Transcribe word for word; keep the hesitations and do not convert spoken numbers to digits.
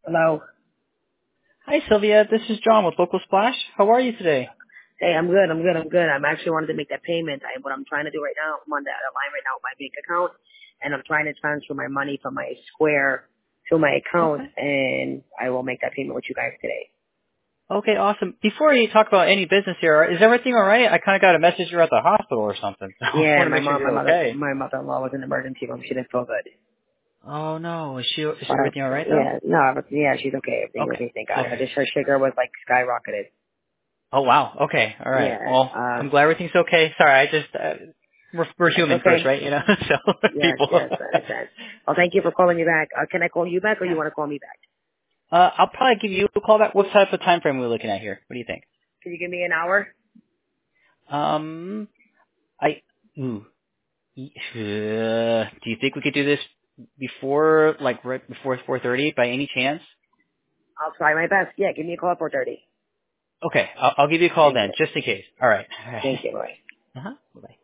Hello. Hi, Sylvia. This is John with Local Splash. How are you today? Hey, I'm good. I'm good. I'm good. I'm actually wanted to make that payment. I, what I'm trying to do right now, I'm on that line right now with my bank account, and I'm trying to transfer my money from my Square to my account, Okay. and I will make that payment with you guys today. Okay, awesome. Before you talk about any business here, is everything all right? I kind of got a message you're at the hospital or something. So I Yeah, want to my make sure mom, my you're mother, okay. my mother-in-law was in the emergency room. She didn't feel good. Oh, no. Is she, is But everything all right, though? yeah, no, but yeah, she's okay. Everything Okay. okay, thank God. But Okay. just her sugar was like skyrocketed. Oh, wow. Okay. All right. Yeah. Well, Uh, I'm glad everything's okay. Sorry, I just, uh, we're, we're that's human first, okay. right? You know, so Yes, people. yes, I understand. Well, thank you for calling me back. Uh, can I call you back, or you Yeah. want to call me back? Uh, I'll probably give you a call back. What type of time frame are we looking at here? What do you think? Can you give me an hour? Um, I, ooh. Uh, do you think we could do this before, like, right before four thirty by any chance? I'll try my best. Yeah, give me a call at four thirty. Okay, I'll, I'll give you a call Thank then, you. just in case. All right. All right. Thank you. Bye. Uh-huh. Bye-bye.